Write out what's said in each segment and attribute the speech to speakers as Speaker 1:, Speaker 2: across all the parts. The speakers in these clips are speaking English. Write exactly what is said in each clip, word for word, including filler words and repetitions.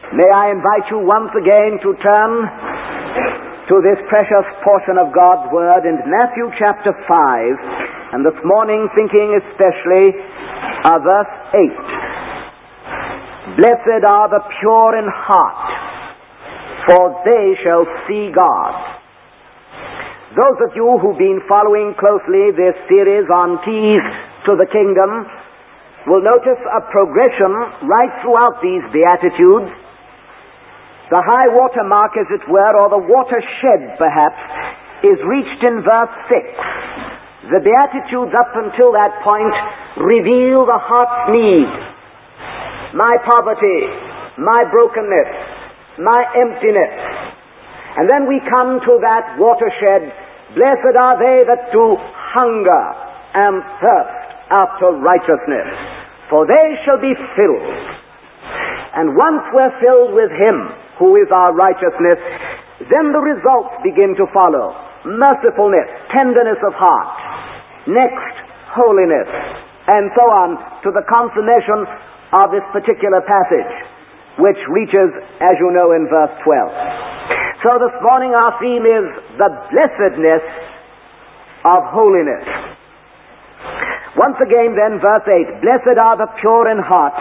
Speaker 1: May I invite you once again to turn to this precious portion of God's Word in Matthew chapter five, and this morning thinking especially of verse eight. Blessed are the pure in heart, for they shall see God. Those of you who've been following closely this series on keys to the kingdom will notice a progression right throughout these Beatitudes. The high water mark, as it were, or the watershed, perhaps, is reached in verse six. The Beatitudes up until that point reveal the heart's need. My poverty, my brokenness, my emptiness. And then we come to that watershed. Blessed are they that do hunger and thirst after righteousness, for they shall be filled. And once we're filled with Him, who is our righteousness, then the results begin to follow. Mercifulness, tenderness of heart. Next, holiness. And so on to the consummation of this particular passage, which reaches, as you know, in verse twelve. So this morning our theme is the blessedness of holiness. Once again then, verse eight. Blessed are the pure in heart,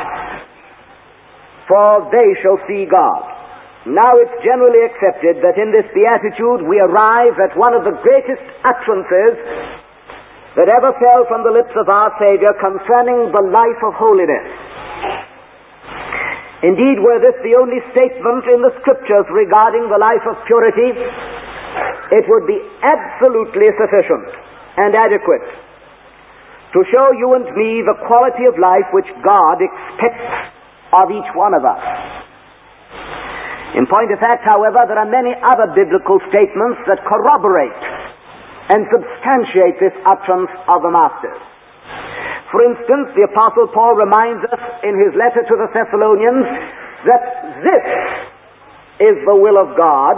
Speaker 1: for they shall see God. Now it's generally accepted that in this beatitude we arrive at one of the greatest utterances that ever fell from the lips of our Savior concerning the life of holiness. Indeed, were this the only statement in the Scriptures regarding the life of purity, it would be absolutely sufficient and adequate to show you and me the quality of life which God expects of each one of us. In point of fact, however, there are many other biblical statements that corroborate and substantiate this utterance of the Masters. For instance, the Apostle Paul reminds us in his letter to the Thessalonians that this is the will of God,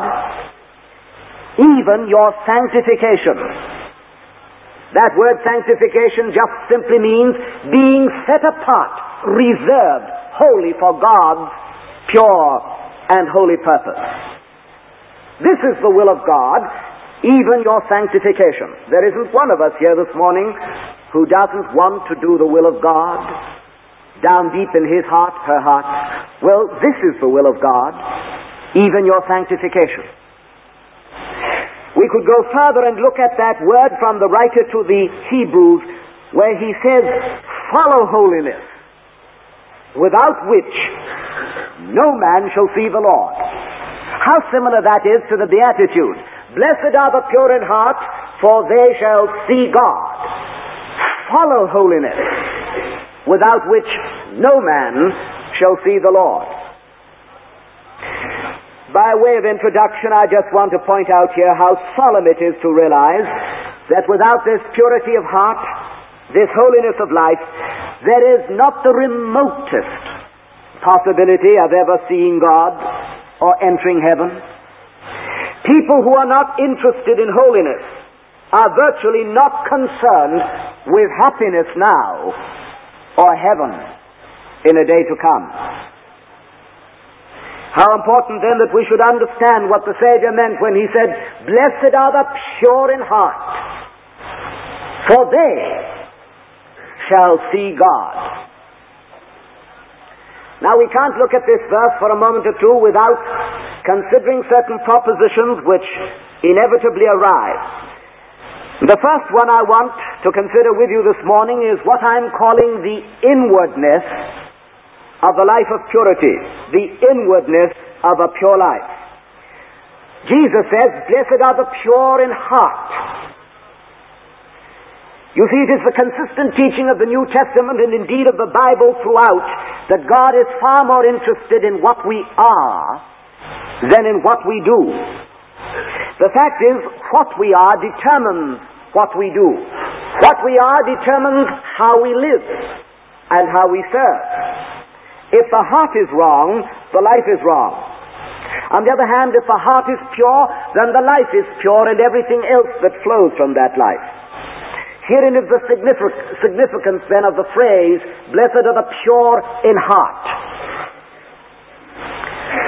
Speaker 1: even your sanctification. That word sanctification just simply means being set apart, reserved, holy for God's pure and holy purpose. This is the will of God, even your sanctification. There isn't one of us here this morning who doesn't want to do the will of God down deep in his heart, her heart. Well, this is the will of God, even your sanctification. We could go further and look at that word from the writer to the Hebrews, where he says, follow holiness, without which no man shall see the Lord. How similar that is to the Beatitude. Blessed are the pure in heart, for they shall see God. Follow holiness, without which no man shall see the Lord. By way of introduction, I just want to point out here how solemn it is to realize that without this purity of heart, this holiness of life, there is not the remotest possibility of ever seeing God or entering heaven. People who are not interested in holiness are virtually not concerned with happiness now or heaven in a day to come. How important then that we should understand what the Savior meant when he said, blessed are the pure in heart, for they shall see God. Now we can't look at this verse for a moment or two without considering certain propositions which inevitably arise. The first one I want to consider with you this morning is what I'm calling the inwardness of the life of purity, the inwardness of a pure life. Jesus says, blessed are the pure in heart. You see, it is the consistent teaching of the New Testament and indeed of the Bible throughout that God is far more interested in what we are than in what we do. The fact is, what we are determines what we do. What we are determines how we live and how we serve. If the heart is wrong, the life is wrong. On the other hand, if the heart is pure, then the life is pure and everything else that flows from that life. Herein is the significance then of the phrase, blessed are the pure in heart.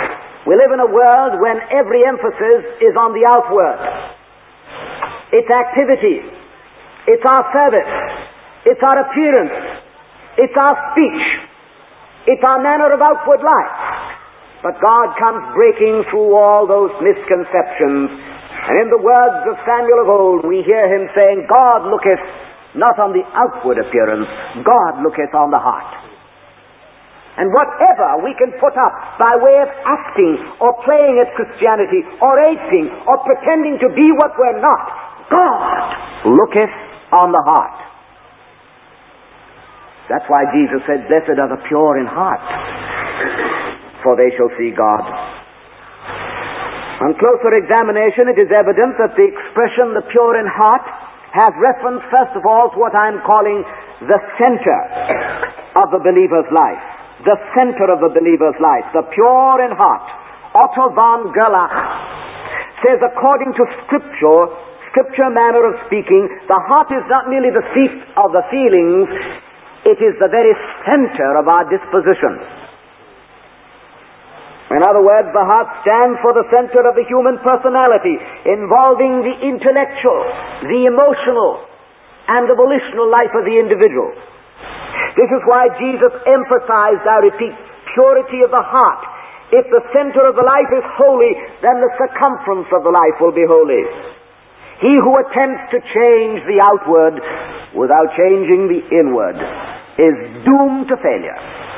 Speaker 1: We live in a world when every emphasis is on the outward. It's activity. It's our service. It's our appearance. It's our speech. It's our manner of outward life. But God comes breaking through all those misconceptions. And in the words of Samuel of old, we hear him saying, God looketh not on the outward appearance, God looketh on the heart. And whatever we can put up by way of acting or playing at Christianity or acting or pretending to be what we're not, God looketh on the heart. That's why Jesus said, blessed are the pure in heart, for they shall see God. On closer examination, it is evident that the expression the pure in heart has reference first of all to what I'm calling the center of the believer's life. The center of the believer's life, the pure in heart. Otto von Gerlach says, according to Scripture, Scripture manner of speaking, the heart is not merely the seat of the feelings, it is the very center of our disposition. In other words, the heart stands for the center of the human personality, involving the intellectual, the emotional, and the volitional life of the individual. This is why Jesus emphasized, I repeat, purity of the heart. If the center of the life is holy, then the circumference of the life will be holy. He who attempts to change the outward without changing the inward is doomed to failure.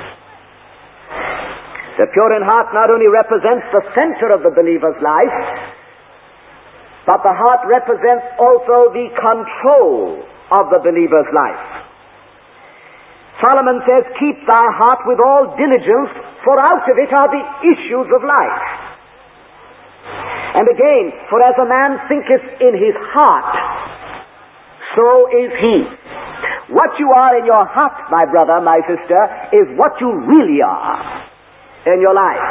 Speaker 1: The pure in heart not only represents the center of the believer's life, but the heart represents also the control of the believer's life. Solomon says, keep thy heart with all diligence, for out of it are the issues of life. And again, for as a man thinketh in his heart, so is he. What you are in your heart, my brother, my sister, is what you really are in your life.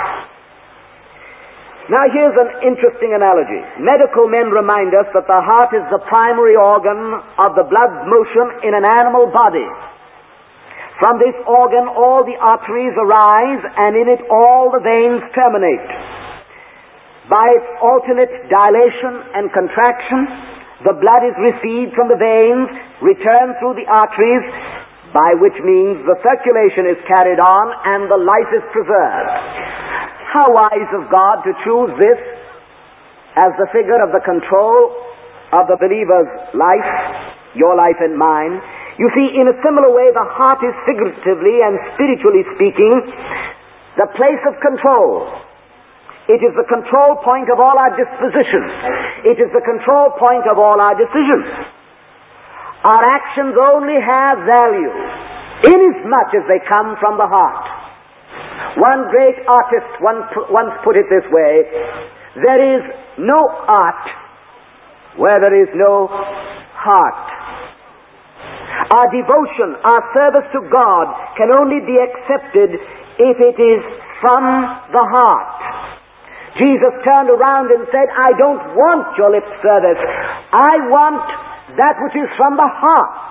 Speaker 1: Now here's an interesting analogy. Medical men remind us that the heart is the primary organ of the blood motion in an animal body. From this organ all the arteries arise, and in it all the veins terminate. By its alternate dilation and contraction, the blood is received from the veins, returned through the arteries, by which means the circulation is carried on and the life is preserved. How wise of God to choose this as the figure of the control of the believer's life, your life and mine. You see, in a similar way, the heart is figuratively and spiritually speaking the place of control. It is the control point of all our dispositions. It is the control point of all our decisions. Our actions only have value inasmuch as they come from the heart. One great artist once put it this way, there is no art where there is no heart. Our devotion, our service to God can only be accepted if it is from the heart. Jesus turned around and said, I don't want your lip service. I want that which is from the heart.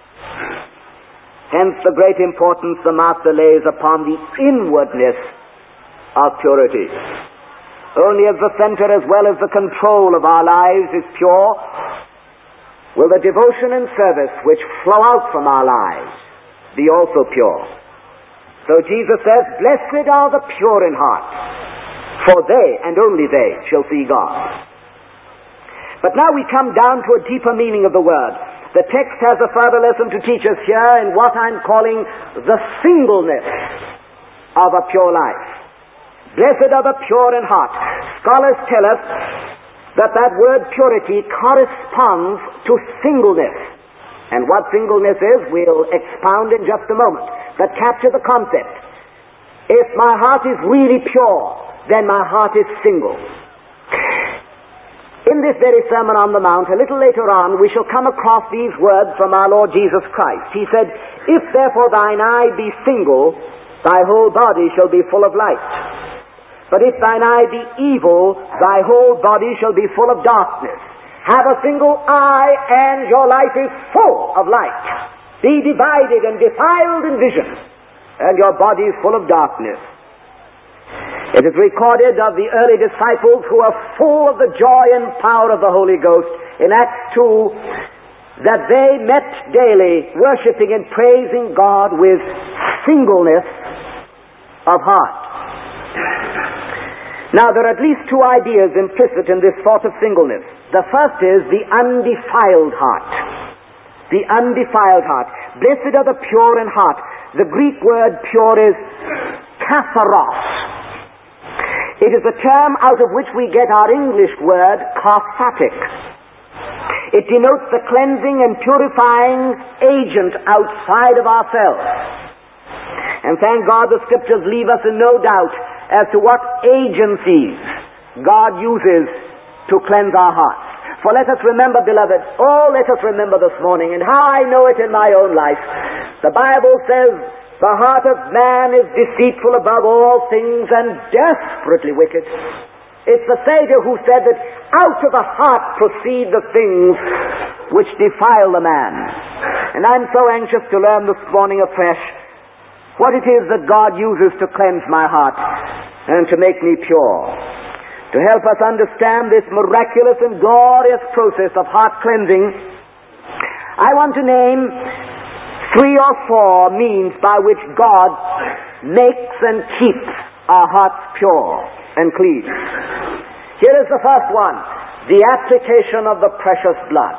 Speaker 1: Hence the great importance the Master lays upon the inwardness of purity. Only as the center as well as the control of our lives is pure, will the devotion and service which flow out from our lives be also pure. So Jesus says, blessed are the pure in heart, for they, and only they, shall see God. But now we come down to a deeper meaning of the word. The text has a further lesson to teach us here in what I'm calling the singleness of a pure life. Blessed are the pure in heart. Scholars tell us that that word purity corresponds to singleness. And what singleness is, we'll expound in just a moment. But capture the concept. If my heart is really pure, then my heart is single. In this very Sermon on the Mount, a little later on, we shall come across these words from our Lord Jesus Christ. He said, if therefore thine eye be single, thy whole body shall be full of light. But if thine eye be evil, thy whole body shall be full of darkness. Have a single eye, and your life is full of light. Be divided and defiled in vision, and your body is full of darkness. It is recorded of the early disciples who are full of the joy and power of the Holy Ghost in Acts two, that they met daily worshiping and praising God with singleness of heart. Now, there are at least two ideas implicit in this thought of singleness. The first is the undefiled heart. The undefiled heart. Blessed are the pure in heart. The Greek word pure is katharos. It is a term out of which we get our English word cathartic. It denotes the cleansing and purifying agent outside of ourselves. And thank God the Scriptures leave us in no doubt as to what agencies God uses to cleanse our hearts. For let us remember, beloved, oh, let us remember this morning, and how I know it in my own life. The Bible says, the heart of man is deceitful above all things and desperately wicked. It's the Savior who said that out of the heart proceed the things which defile the man. And I'm so anxious to learn this morning afresh what it is that God uses to cleanse my heart and to make me pure. To help us understand this miraculous and glorious process of heart cleansing, I want to name three or four means by which God makes and keeps our hearts pure and clean. Here is the first one, the application of the precious blood.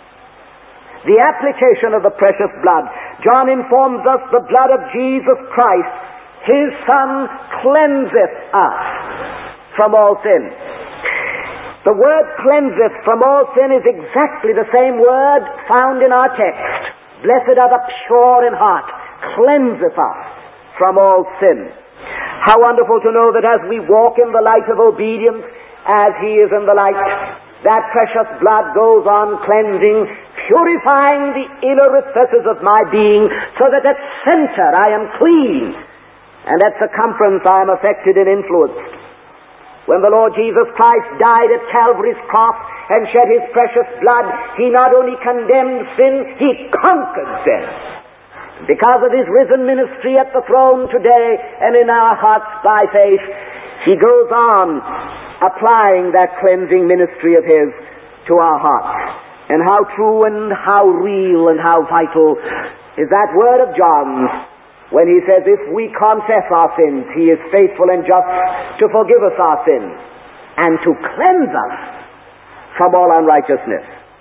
Speaker 1: The application of the precious blood. John informs us the blood of Jesus Christ, His Son, cleanseth us from all sin. The word cleanseth from all sin is exactly the same word found in our text. Blessed are the pure in heart, cleanseth us from all sin. How wonderful to know that as we walk in the light of obedience, as He is in the light, that precious blood goes on cleansing, purifying the inner recesses of my being, so that at center I am clean, and at circumference I am affected and influenced. When the Lord Jesus Christ died at Calvary's cross and shed His precious blood, He not only condemned sin, He conquered sin. Because of His risen ministry at the throne today and in our hearts by faith, He goes on applying that cleansing ministry of His to our hearts. And how true and how real and how vital is that word of John's when he says, if we confess our sins, He is faithful and just to forgive us our sins and to cleanse us from all unrighteousness.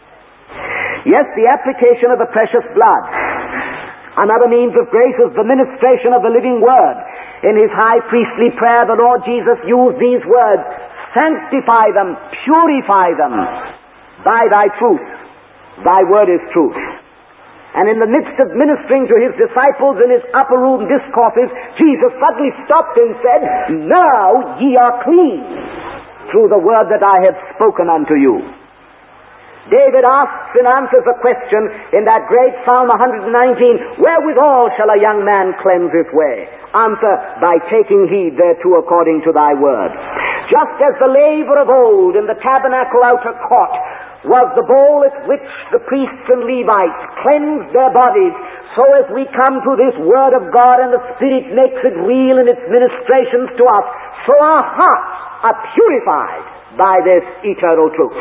Speaker 1: Yes, the application of the precious blood. Another means of grace is the ministration of the living Word. In His high priestly prayer, the Lord Jesus used these words, sanctify them, purify them by Thy truth. Thy word is truth. And in the midst of ministering to His disciples in His upper room discourses, Jesus suddenly stopped and said, now ye are clean through the word that I have spoken unto you. David asks and answers a question in that great Psalm one nineteen, wherewithal shall a young man cleanse his way? Answer, by taking heed thereto according to Thy word. Just as the laver of old in the tabernacle outer court was the bowl at which the priests and Levites cleansed their bodies, so as we come to this Word of God and the Spirit makes it real in its ministrations to us, so our hearts are purified by this eternal truth.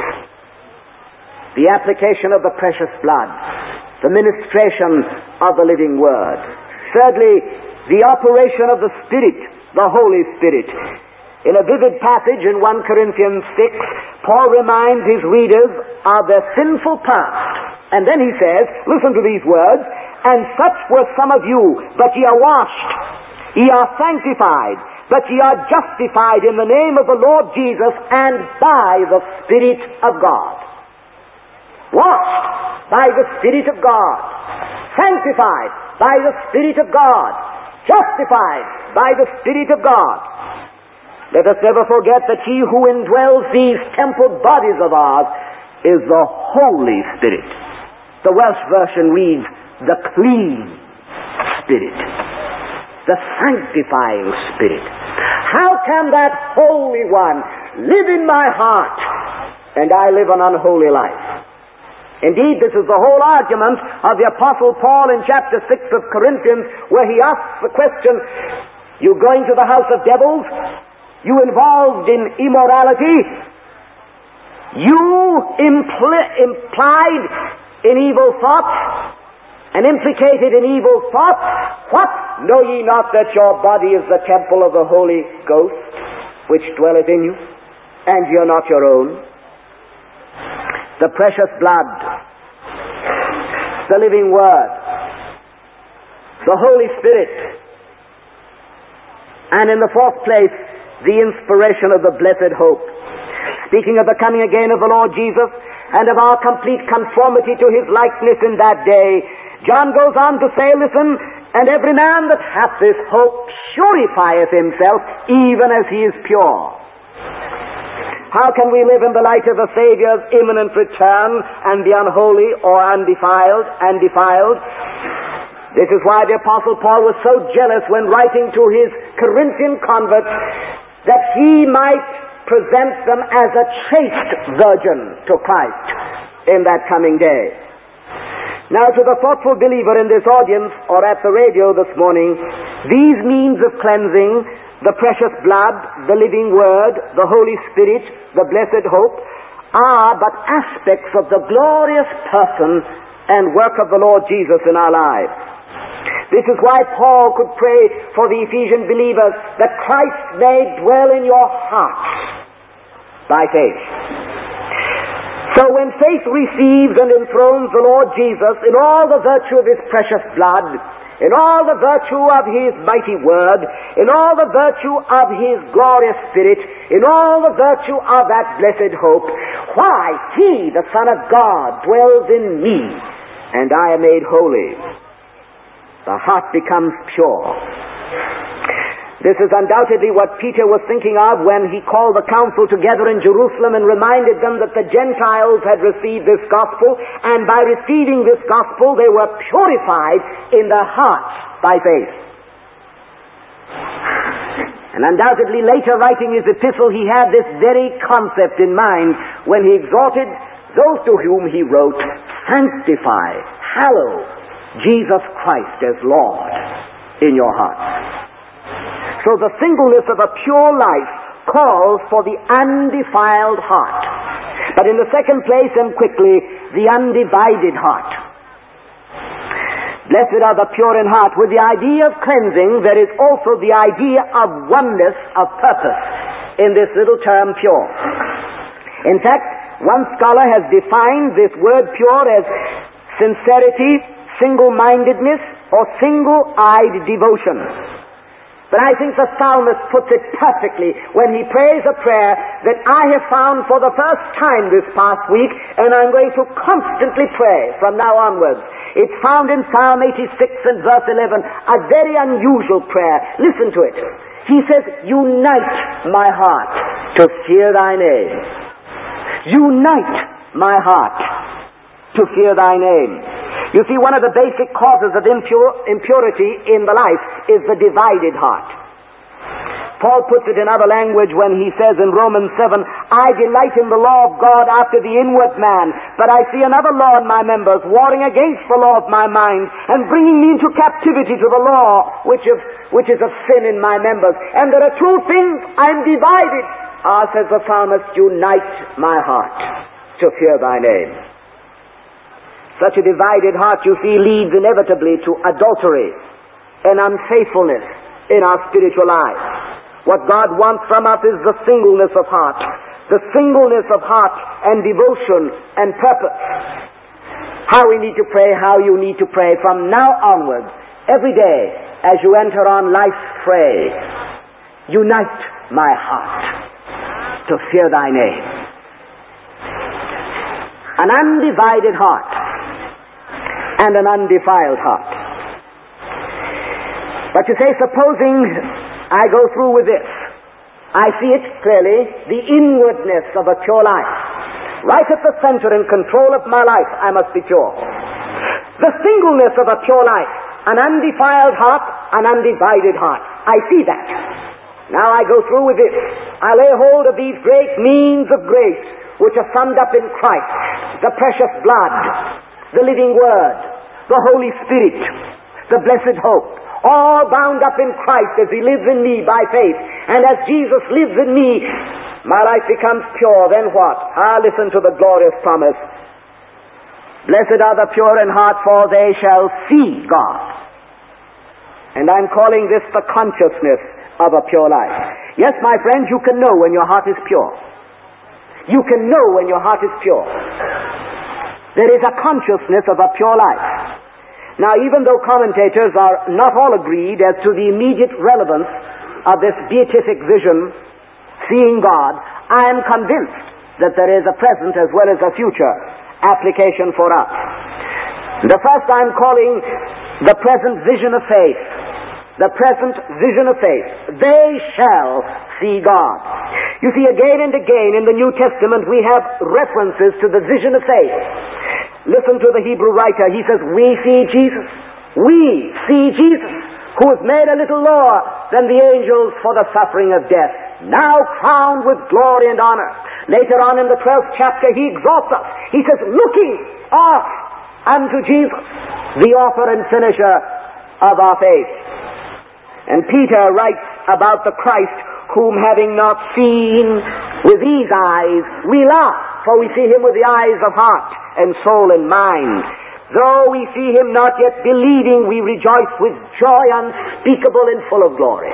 Speaker 1: The application of the precious blood, the ministration of the living Word. Thirdly, the operation of the Spirit, the Holy Spirit. In a vivid passage in First Corinthians six, Paul reminds his readers of their sinful past. And then he says, listen to these words, and such were some of you, but ye are washed, ye are sanctified, but ye are justified in the name of the Lord Jesus and by the Spirit of God. Washed by the Spirit of God, sanctified by the Spirit of God, justified by the Spirit of God. Let us never forget that He who indwells these temple bodies of ours is the Holy Spirit. The Welsh version reads, the clean Spirit, the sanctifying Spirit. How can that Holy One live in my heart and I live an unholy life? Indeed, this is the whole argument of the Apostle Paul in chapter six of Corinthians, where he asks the question, you going to the house of devils? you involved in immorality, you impl- implied in evil thoughts, and implicated in evil thoughts, what? Know ye not that your body is the temple of the Holy Ghost, which dwelleth in you, and ye are not your own? The precious blood, the living Word, the Holy Spirit, and in the fourth place, the inspiration of the blessed hope. Speaking of the coming again of the Lord Jesus, and of our complete conformity to His likeness in that day, John goes on to say, listen, and every man that hath this hope purifieth himself, even as he is pure. How can we live in the light of the Savior's imminent return and be unholy or undefiled and defiled? This is why the Apostle Paul was so jealous when writing to his Corinthian converts that he might present them as a chaste virgin to Christ in that coming day. Now, to the thoughtful believer in this audience or at the radio this morning, these means of cleansing, the precious blood, the living Word, the Holy Spirit, the blessed hope, are but aspects of the glorious person and work of the Lord Jesus in our lives. This is why Paul could pray for the Ephesian believers that Christ may dwell in your hearts by faith. So when faith receives and enthrones the Lord Jesus in all the virtue of His precious blood, in all the virtue of His mighty Word, in all the virtue of His glorious Spirit, in all the virtue of that blessed hope, why, He, the Son of God, dwells in me, and I am made holy. The heart becomes pure. This is undoubtedly what Peter was thinking of when he called the council together in Jerusalem and reminded them that the Gentiles had received this gospel, and by receiving this gospel they were purified in their hearts by faith. And undoubtedly later, writing his epistle, he had this very concept in mind when he exhorted those to whom he wrote, sanctify, hallow Jesus Christ as Lord in your hearts. So the singleness of a pure life calls for the undefiled heart. But in the second place, and quickly, the undivided heart. Blessed are the pure in heart. With the idea of cleansing, there is also the idea of oneness of purpose in this little term pure. In fact, one scholar has defined this word pure as sincerity, single-mindedness, or single-eyed devotion. But I think the psalmist puts it perfectly when he prays a prayer that I have found for the first time this past week, and I'm going to constantly pray from now onwards. It's found in Psalm eighty-six and verse eleven, a very unusual prayer. Listen to it. He says, unite my heart to fear thy name. Unite my heart to fear thy name. You see, one of the basic causes of impure, impurity in the life is the divided heart. Paul puts it in other language when he says in Romans seven, I delight in the law of God after the inward man, but I see another law in my members, warring against the law of my mind, and bringing me into captivity to the law which is, which is of sin in my members. And there are two things, I'm divided. Ah, says the psalmist, unite my heart to fear thy name. Such a divided heart, you see, leads inevitably to adultery and unfaithfulness in our spiritual life. What God wants from us is the singleness of heart, the singleness of heart and devotion and purpose. How we need to pray, how you need to pray from now onwards, every day as you enter on life's fray. Unite my heart to fear thy name. An undivided heart and an undefiled heart. But you say, supposing I go through with this, I see it clearly, the inwardness of a pure life. Right at the center and control of my life, I must be pure. The singleness of a pure life, an undefiled heart, an undivided heart. I see that. Now I go through with this. I lay hold of these great means of grace, which are summed up in Christ, the precious blood, the living Word, the Holy Spirit, the blessed hope, all bound up in Christ as He lives in me by faith. And as Jesus lives in me, my life becomes pure. Then what? Ah, listen to the glorious promise. Blessed are the pure in heart, for they shall see God. And I'm calling this the consciousness of a pure life. Yes, my friends, you can know when your heart is pure. You can know when your heart is pure. There is a consciousness of a pure life. Now, even though commentators are not all agreed as to the immediate relevance of this beatific vision, seeing God, I am convinced that there is a present as well as a future application for us. The first I'm calling the present vision of faith. The present vision of faith. They shall see God. You see, again and again in the New Testament we have references to the vision of faith. Listen to the Hebrew writer. He says, we see Jesus. We see Jesus, who is made a little lower than the angels for the suffering of death, now crowned with glory and honor. Later on in the twelfth chapter, he exalts us. He says, looking off unto Jesus, the author and finisher of our faith. And Peter writes about the Christ, whom having not seen with these eyes, we love, for we see him with the eyes of heart and soul and mind. Though we see him not yet believing, we rejoice with joy unspeakable and full of glory.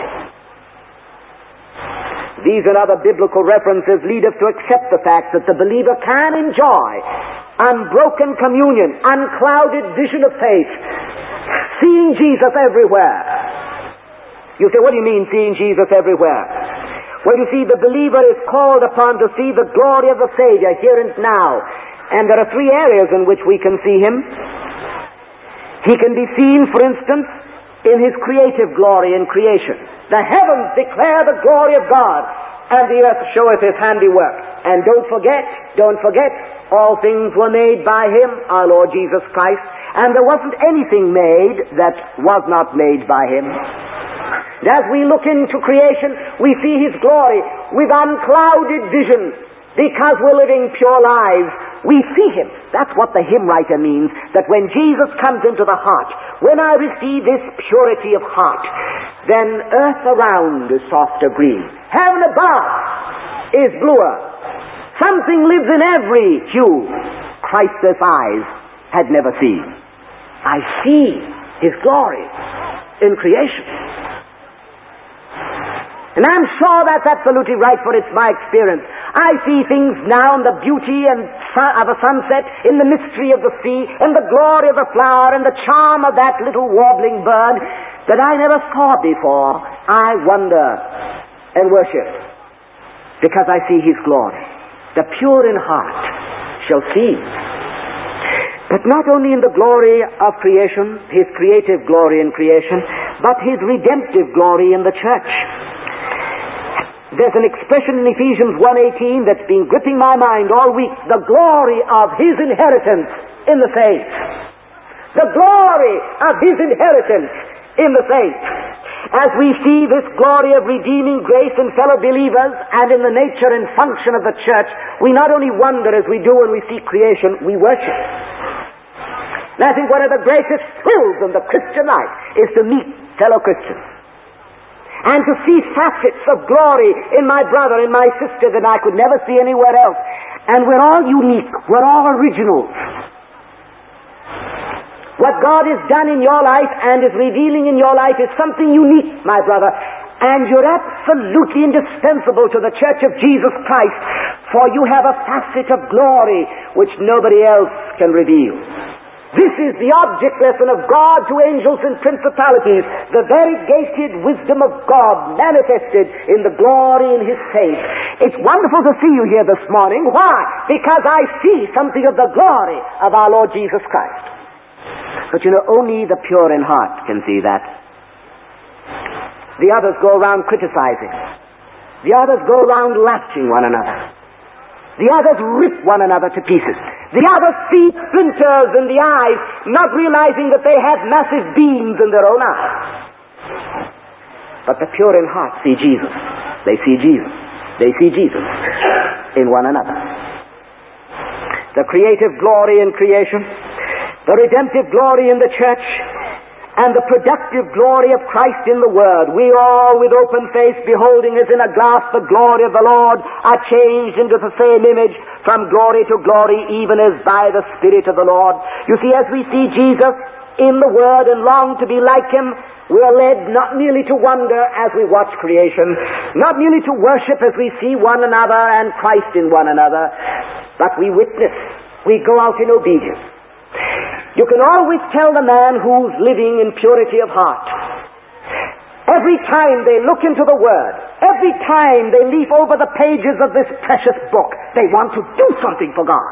Speaker 1: These and other biblical references lead us to accept the fact that the believer can enjoy unbroken communion, unclouded vision of faith, seeing Jesus everywhere. You say, what do you mean seeing Jesus everywhere? Well, you see, the believer is called upon to see the glory of the Savior here and now. And there are three areas in which we can see him. He can be seen, for instance, in his creative glory in creation. The heavens declare the glory of God, and the earth showeth his handiwork. And don't forget, don't forget, all things were made by him, our Lord Jesus Christ, and there wasn't anything made that was not made by him. And as we look into creation, we see his glory with unclouded vision. Because we're living pure lives, we see him. That's what the hymn writer means, that when Jesus comes into the heart, when I receive this purity of heart, then earth around is softer green. Heaven above is bluer. Something lives in every hue Christ's eyes had never seen. I see his glory in creation. And I'm sure that's absolutely right, for it's my experience. I see things now in the beauty and sun, of a sunset, in the mystery of the sea, in the glory of the flower, and the charm of that little warbling bird that I never saw before. I wonder and worship because I see his glory. The pure in heart shall see. But not only in the glory of creation, his creative glory in creation, but his redemptive glory in the church. There's an expression in Ephesians one eighteen that's been gripping my mind all week. The glory of his inheritance in the saints. The glory of his inheritance in the saints. As we see this glory of redeeming grace in fellow believers and in the nature and function of the church, we not only wonder as we do when we see creation, we worship. And I think one of the greatest thrills in the Christian life is to meet fellow Christians. And to see facets of glory in my brother and my sister that I could never see anywhere else. And we're all unique. We're all originals. What God has done in your life and is revealing in your life is something unique, my brother. And you're absolutely indispensable to the Church of Jesus Christ, for you have a facet of glory which nobody else can reveal. This is the object lesson of God to angels and principalities, the variegated wisdom of God manifested in the glory in his saints. It's wonderful to see you here this morning. Why? Because I see something of the glory of our Lord Jesus Christ. But you know, only the pure in heart can see that. The others go around criticizing. The others go around lashing one another. The others rip one another to pieces. The others see splinters in the eyes, not realizing that they have massive beams in their own eyes. But the pure in heart see Jesus. They see Jesus. They see Jesus in one another. The creative glory in creation, the redemptive glory in the church, and the productive glory of Christ in the Word, we all with open face beholding as in a glass the glory of the Lord are changed into the same image from glory to glory, even as by the Spirit of the Lord. You see, as we see Jesus in the Word and long to be like Him, we are led not merely to wonder as we watch creation, not merely to worship as we see one another and Christ in one another, but we witness, we go out in obedience. You can always tell the man who's living in purity of heart. Every time they look into the Word, every time they leaf over the pages of this precious book, they want to do something for God.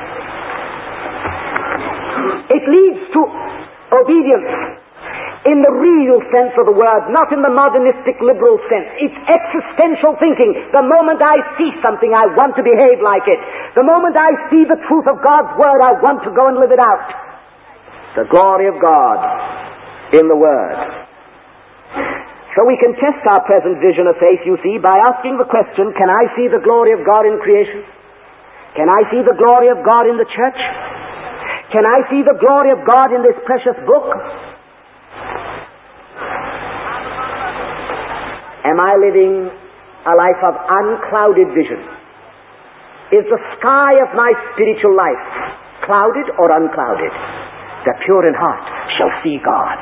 Speaker 1: It leads to obedience in the real sense of the word, not in the modernistic liberal sense. It's existential thinking. The moment I see something, I want to behave like it. The moment I see the truth of God's Word, I want to go and live it out. The glory of God in the Word. So we can test our present vision of faith, you see, by asking the question, can I see the glory of God in creation? Can I see the glory of God in the church? Can I see the glory of God in this precious book? Am I living a life of unclouded vision? Is the sky of my spiritual life clouded or unclouded? The pure in heart shall see God.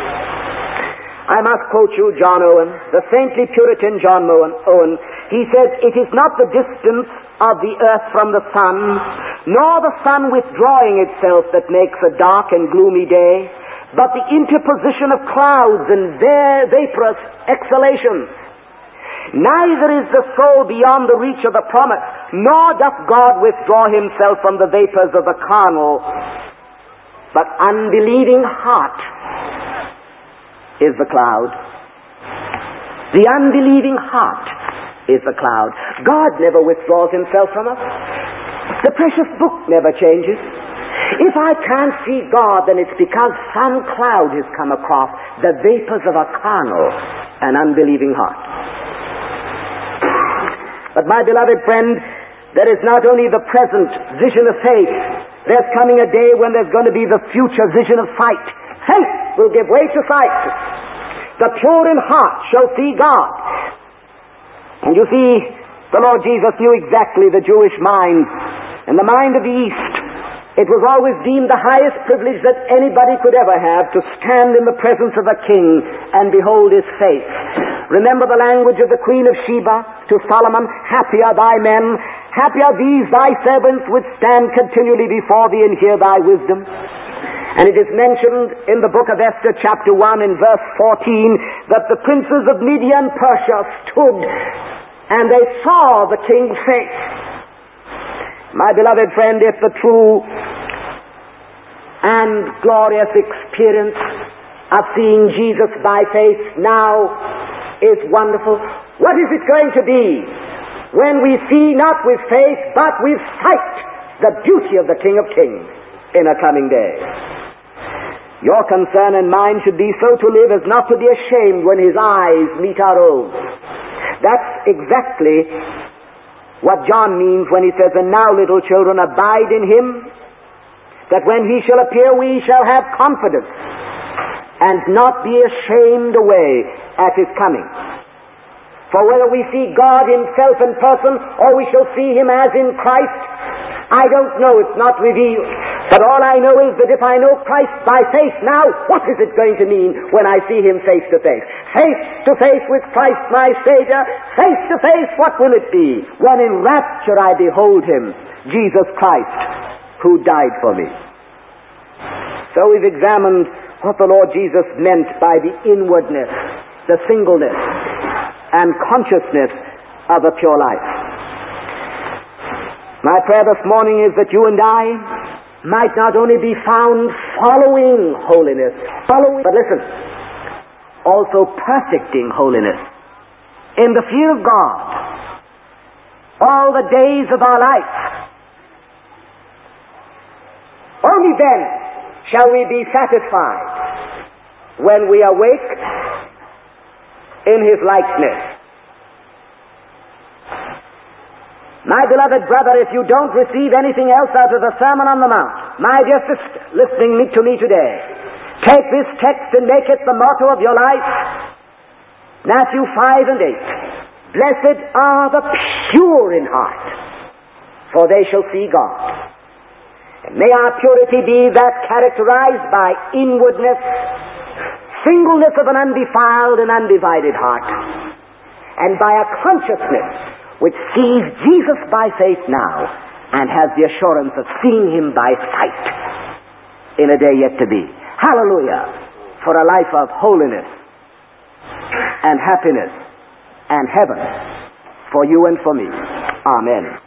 Speaker 1: I must quote you John Owen, the saintly Puritan John Owen. He says, "It is not the distance of the earth from the sun, nor the sun withdrawing itself that makes a dark and gloomy day, but the interposition of clouds and their vaporous exhalations. Neither is the soul beyond the reach of the promise, nor doth God withdraw himself from the vapors of the carnal, but unbelieving heart is the cloud." The unbelieving heart is the cloud. God never withdraws himself from us. The precious book never changes. If I can't see God, then it's because some cloud has come across the vapors of a carnal and unbelieving heart. But my beloved friend, there is not only the present vision of faith, there's coming a day when there's going to be the future vision of sight. Faith will give way to sight. The pure in heart shall see God. And you see, the Lord Jesus knew exactly the Jewish mind and the mind of the East. It was always deemed the highest privilege that anybody could ever have to stand in the presence of a king and behold his face. Remember the language of the Queen of Sheba to Solomon, "Happy are thy men, happy are these thy servants which stand continually before thee and hear thy wisdom." And it is mentioned in the book of Esther chapter one in verse fourteen that the princes of Media and Persia stood and they saw the king's face. My beloved friend, if the true and glorious experience of seeing Jesus by faith now is wonderful, what is it going to be when we see not with faith but with sight the beauty of the King of Kings in a coming day? Your concern and mine should be so to live as not to be ashamed when his eyes meet our own. That's exactly what John means when he says, "And now, little children, abide in him, that when he shall appear we shall have confidence and not be ashamed away at his coming." For whether we see God himself in person or we shall see him as in Christ, I don't know, it's not revealed. But all I know is that if I know Christ by faith now, what is it going to mean when I see him face to face? Face to face with Christ my Savior, face to face, what will it be when in rapture I behold him, Jesus Christ, who died for me? So we've examined what the Lord Jesus meant by the inwardness, the singleness, and consciousness of a pure life. My prayer this morning is that you and I might not only be found following holiness, following, but listen, also perfecting holiness in the fear of God all the days of our life. Only then shall we be satisfied when we awake in his likeness. My beloved brother, if you don't receive anything else out of the Sermon on the Mount, my dear sister, listening to me today, Take this text and make it the motto of your life. Matthew five and eight. Blessed are the pure in heart, for they shall see God. And may our purity be that characterized by inwardness, singleness of an undefiled and undivided heart, and by a consciousness which sees Jesus by faith now and has the assurance of seeing him by sight in a day yet to be. Hallelujah! For a life of holiness and happiness and heaven for you and for me. Amen.